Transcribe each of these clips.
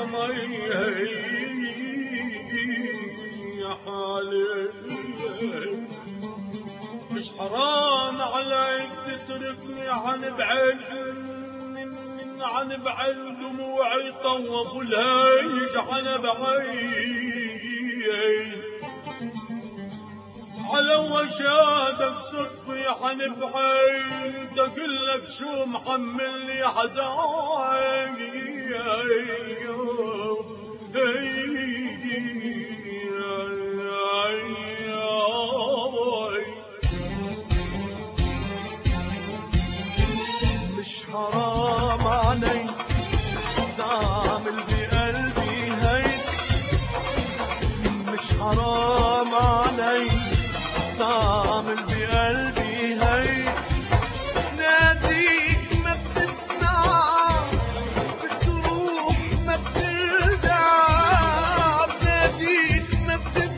يا حالي مش حرام عليك تتركني عن بعد دموعي طوف الهيج عن بعيد على وشادك صدفي عن بعيد اقلك شو محملني حزان مش حرام علي تعمل بقلبي هيك مش حرام علي تعمل بقلبي هيك ناديك ما بتسمع بتروح ما بترجع ناديك ما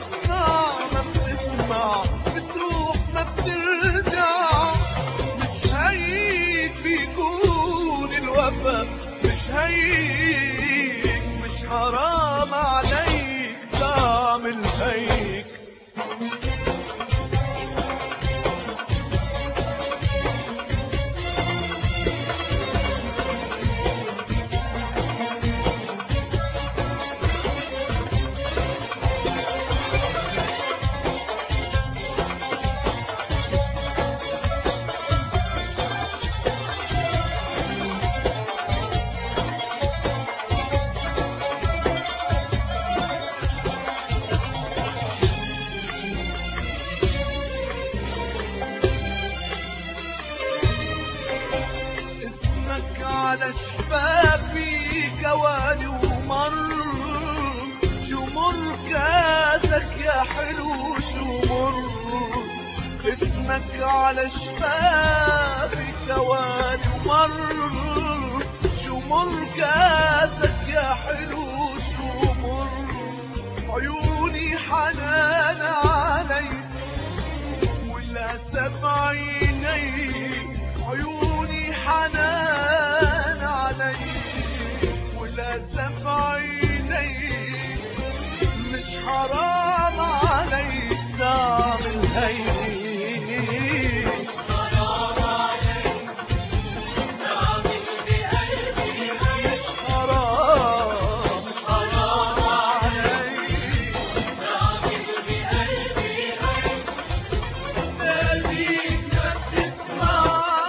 بتسمع بتروح ما بترجع مش هيك بيكون الوفا مش هيك مش حرام عليك تعمل هيك على شبابي كواني ومر شمر كاسك يا حلو شمر اسمك على شبابي كواني ومر شمر كاسك يا حلو شمر عيوني حنان علي ولا سبع عيني عيوني حنان علي ولا سبع عيني مش حرام علي تعمل هيك مش حرام علي تعمل بقلبي هيك مش حرام علي تعمل بقلبي هيك ناديك ما بتسمع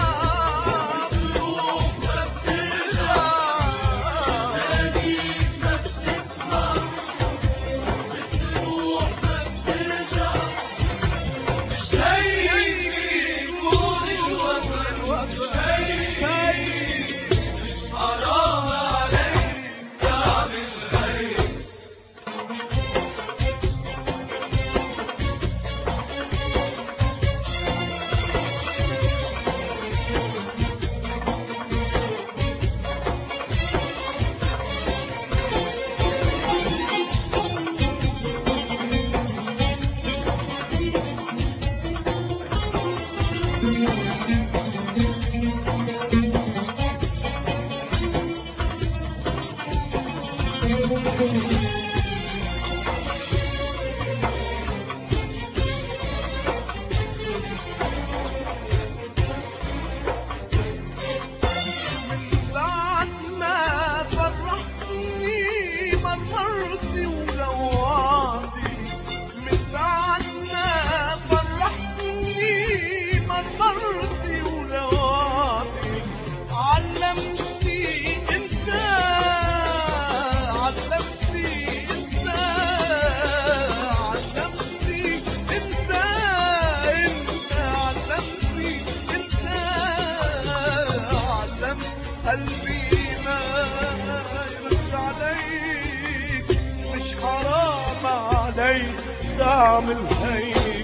قلبي ما يرد عليك مش حرام عليك تعمل هيك